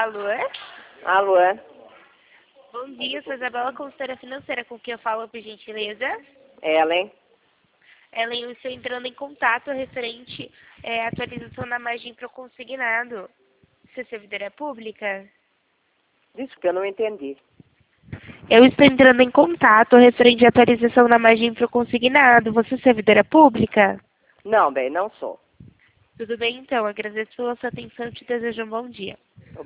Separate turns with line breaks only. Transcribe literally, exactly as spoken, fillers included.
Alô?
Alô?
Bom dia, sou Isabela, consultora financeira, com quem eu falo, por gentileza?
Ellen?
Ellen, eu estou entrando em contato referente à atualização da margem para o consignado. Você é servidora pública?
Desculpa, eu não entendi.
Eu estou entrando em contato referente à atualização da margem para o consignado. Você é servidora pública?
Não, bem, não sou.
Tudo bem, então. Agradeço pela sua atenção e te desejo um bom dia.